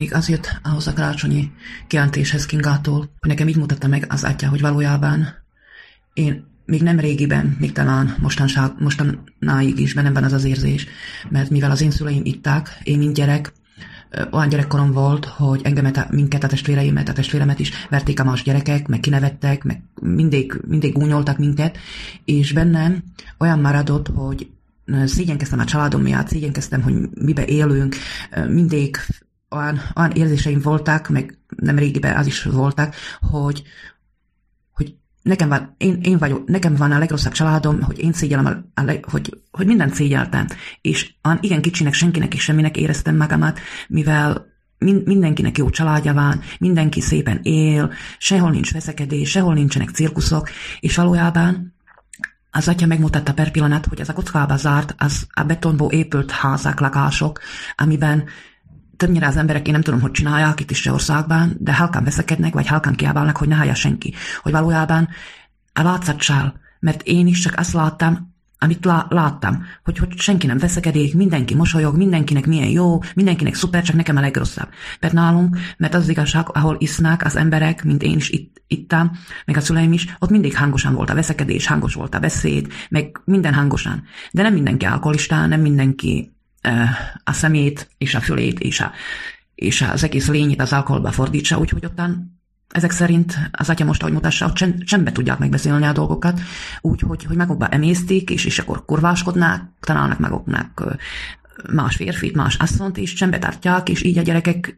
Még az jött ahhoz a karácsonyi kijelentéshez Kingától, hogy nekem így mutatta meg az atya, hogy valójában én még nem régiben, még talán mostanáig is bennem van az az érzés, mert mivel az én szüleim itták, én mint gyerek, olyan gyerekkorom volt, hogy minket, a testvéremet is verték a más gyerekek, meg kinevettek, meg mindig gúnyoltak minket, és bennem olyan maradott, hogy szégyenkeztem a családom miatt, szégyenkeztem, hogy mibe élünk, mindig olyan érzéseim voltak, meg nem régiben az is voltak, hogy nekem van a legrosszabb családom, hogy én szégyellem, hogy mindent szégyeltem. És igen kicsinek, senkinek és semminek éreztem magamat, mivel mindenkinek jó családja van, mindenki szépen él, sehol nincs veszekedés, sehol nincsenek cirkuszok, és valójában az atya megmutatta per pillanat, hogy ez a kockába zárt, az a betonból épült házak, lakások, amiben többnyire az emberek, én nem tudom, hogy csinálják itt is országban, de halkan veszekednek, vagy halkan kiabálnak, hogy ne hallja senki. Hogy valójában a látszatcsál, mert én is csak azt láttam, amit láttam, hogy senki nem veszekedik, mindenki mosolyog, mindenkinek milyen jó, mindenkinek szuper, csak nekem a legrosszabb. Mert az igazság, ahol isznak az emberek, mint én is ittam, meg a szüleim is, ott mindig hangosan volt a veszekedés, hangos volt a beszéd, meg minden hangosan. De nem mindenki alkoholista, nem mindenki a szemét és a fülét és az egész lényét az alkoholba fordítsa, úgyhogy ottan ezek szerint az atya most, ahogy mutassa, hogy csendbe tudják megbeszélni a dolgokat, úgyhogy magukba emésztik, és akkor kurváskodnák, találnak maguknak más férfit, más asszont, és csendbe tartják, és így a gyerekek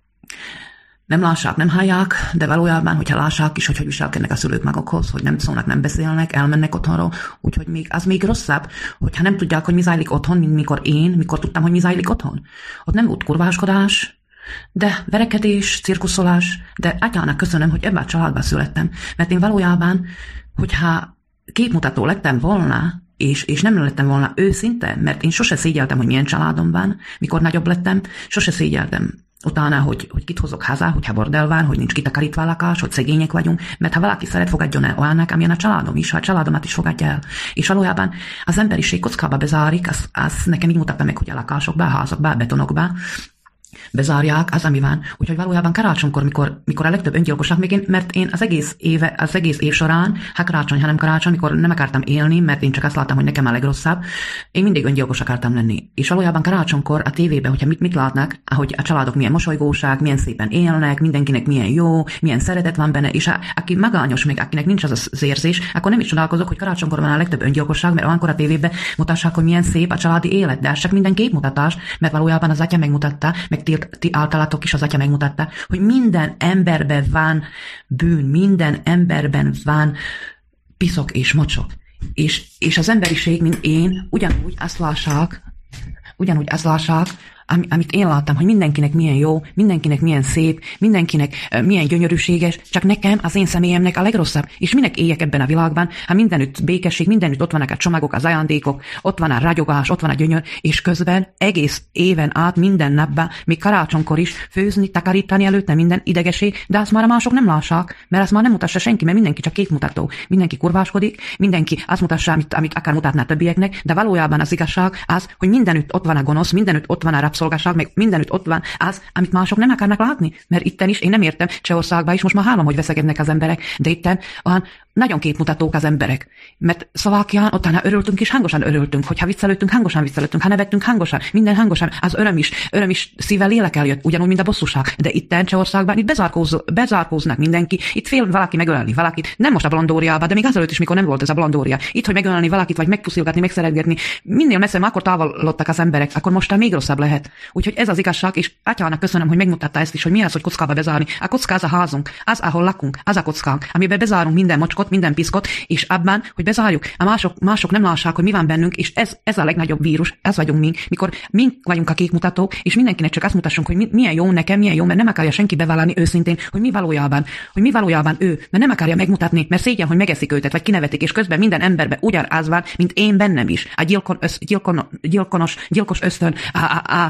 nem lássák, nem hallják, de valójában, hogyha lássák is, hogy viselkednek a szülők magukhoz, hogy nem szólnak, nem beszélnek, elmennek otthonról, úgyhogy az még rosszabb, hogyha nem tudják, hogy mi zajlik otthon, mint mikor tudtam, hogy mi zajlik otthon. Ott nem volt kurváskodás, de verekedés, cirkuszolás, de atyának köszönöm, hogy ebben a családban születtem, mert én valójában, hogyha képmutató lettem volna, és nem lettem volna őszinte, mert én sose szégyeltem, hogy milyen családom van, mikor nagyobb lettem, sose szégyeltem utána, hogy kit hozok haza, hogyha bordel van, hogy nincs kitakarítva a lakás, hogy szegények vagyunk, mert ha valaki szeret, fogadjon el olyannak, amilyen a családom is, ha a családomat is fogadja el. És valójában az emberiség kockába bezárik, az nekem így mutatta meg, hogy a lakásokba, a házakba, a betonokba bezárják, az ami van. Úgyhogy valójában karácsonykor, mikor a legtöbb öngyilkosság, mert én az egész év során, ha karácsony, ha nem karácsony, mikor nem akartam élni, mert én csak azt láttam, hogy nekem a legrosszabb, én mindig öngyilkos akartam lenni. És valójában karácsonykor a tévében, hogyha mit látnak, ahogy a családok milyen mosolygóság, milyen szépen élnek, mindenkinek milyen jó, milyen szeretet van benne, és aki magányos, még akinek nincs az az érzés, akkor nem is csodálkozok, hogy karácsonykor van a legtöbb öngyilkosság, mert olyankor a tévében mutassák, hogy milyen szép a családi élet, de ez csak minden képmutatás, mert valójában az atya megmutatta, meg ti általatok is az atya megmutatta, hogy minden emberben van bűn, minden emberben van piszok és mocsok. És az emberiség, mint én, ugyanúgy azt lássák, amit én láttam, hogy mindenkinek milyen jó, mindenkinek milyen szép, mindenkinek milyen gyönyörűséges, csak nekem, az én személyemnek a legrosszabb. És minek éljek ebben a világban, ha mindenütt békesség, mindenütt ott vannak a csomagok, az ajándékok, ott van a ragyogás, ott van a gyönyör, és közben egész éven át, minden napban, még karácsonykor is főzni, takarítani előtte minden idegeség, de azt már a mások nem lássák, mert azt már nem mutassa senki, mert mindenki csak képmutató. Mindenki kurváskodik, mindenki azt mutassa, amit akár mutatná többieknek, de valójában az igazság az, hogy mindenütt ott van a gonosz, mindenütt ott van a rabszolgaság, meg mindenütt ott van az, amit mások nem akarnak látni. Mert itten is, én nem értem, Csehországban is most már hallom, hogy veszegednek az emberek, de itten olyan nagyon képmutatók az emberek. Mert Szlovákián otthon örültünk és hangosan örültünk, hogyha viccelődtünk, hangosan viccelődtünk, ha nevettünk, hangosan, minden hangosan, az öröm is szívvel lélekkel jött, ugyanúgy, mint a bosszúság. De itten Csehországban itt bezárkóznak mindenki, itt fél valaki megölni valakit, nem most a Blandóriában, de még azelőtt is, mikor nem volt ez a Blandória. Itt, hogy megölni valakit, vagy megpuszilgatni, megszeretgetni, minél messzebb, akkor távolodtak az emberek, akkor most még rosszabb lehet. Úgyhogy ez az igazság, és atyának köszönöm, hogy megmutatta ezt is, hogy mi az, hogy kockába bezárni. A kocka az a házunk, az, ahol lakunk, az a kockánk, amiben bezárunk minden mocskot, minden piszkot, és abban, hogy bezárjuk, a mások nem lássák, hogy mi van bennünk, és ez a legnagyobb vírus, ez vagyunk mi, mikor mi vagyunk a képmutatók, és mindenkinek csak azt mutassunk, hogy milyen jó nekem, milyen jó, mert nem akarja senki bevallani őszintén, hogy mi valójában ő, mert nem akarja megmutatni, mert szégyen, hogy megeszik őket, vagy kinevetik, és közben minden emberben ugyanaz van, mint én bennem is. A gyilkos ösztön,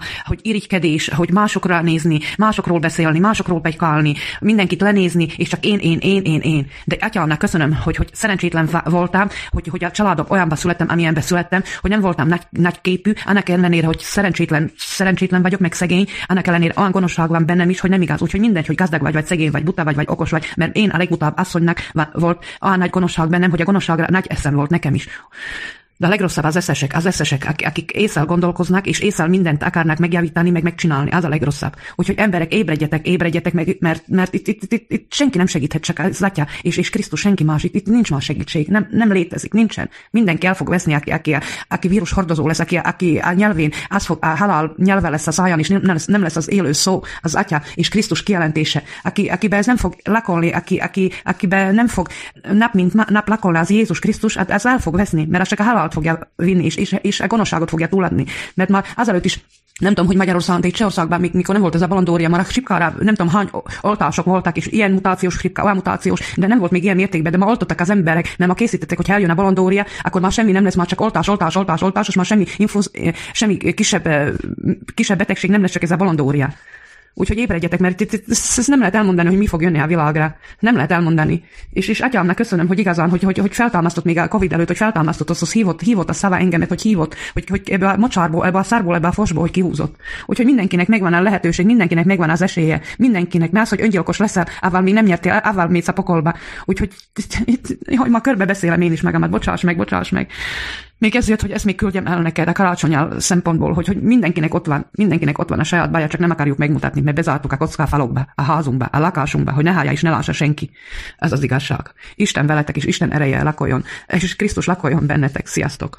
hogy irigykedés, hogy másokra nézni, másokról beszélni, másokról pegykálni, mindenkit lenézni, és csak én. De atyámnak köszönöm, hogy szerencsétlen voltam, hogy a családom olyanba születtem, amilyenbe születtem, hogy nem voltam nagy képű, annak ellenére, hogy szerencsétlen vagyok, meg szegény, annak ellenére olyan gonoszság van bennem is, hogy nem igaz. Úgyhogy mindegy, hogy gazdag vagy szegény vagy, buta vagy okos vagy, mert én a legbutább asszonynak volt olyan nagy gonoszság bennem, hogy a gonoszságra nagy eszem volt nekem is. De a legrosszabb az eszesek, akik ésszel gondolkoznak, és ésszel mindent akarnak megjavítani, meg megcsinálni. Az a legrosszabb. Úgyhogy emberek, ébredjetek meg, mert itt senki nem segíthet, csak az Atya és Krisztus, senki más. Itt nincs más segítség. Nem létezik, nincsen. Mindenki el fog veszni, aki vírus hordozó lesz, aki a nyelvén, a halál nyelve lesz a száján, és nem lesz az élő szó, az Atya és Krisztus kijelentése. Akiben ez nem fog lakolni, akiben nem fog nap mint nap lakolni az Jézus Krisztus, az el fog veszni, mert az csak a halált fogja vinni, és a gonoszságot fogja túladni. Mert már azelőtt is, nem tudom, hogy Magyarországon, de itt Csehországban, mikor nem volt ez a bolondória, már a hripkára nem tudom, hány oltások voltak, és ilyen mutációs hripka, olyan mutációs, de nem volt még ilyen mértékben, de már oltottak az emberek, mert ma készítettek, hogy eljön a bolondória, akkor már semmi nem lesz, már csak oltás, és már semmi kisebb betegség nem lesz, csak ez a bolondória. Úgyhogy ébredjetek, mert ezt nem lehet elmondani, hogy mi fog jönni a világra. Nem lehet elmondani. És atyámnak köszönöm, hogy igazán, hogy feltámasztott még a Covid előtt, hogy feltámasztott, az hívott a szava engemet, hogy ebbe a mocsárból, ebbe a szárból, ebbe a fosból, hogy kihúzott. Úgyhogy mindenkinek megvan a lehetőség, mindenkinek megvan az esélye, mindenkinek, mert az, hogy öngyilkos leszel, avval még nem nyertél, avval mész a pokolba. Úgyhogy hogy ma körbe beszélem én is magamat, bocsáss meg. Még ezért, hogy ezt még küldjem el neked a karácsonyal szempontból, hogy mindenkinek ott van a saját baja, csak nem akarjuk megmutatni, mert bezártuk a kockáfalokba, a házunkba, a lakásunkba, hogy ne hallja és ne lássa senki. Ez az igazság. Isten veletek, és Isten ereje lakoljon, és Krisztus lakoljon bennetek. Sziasztok!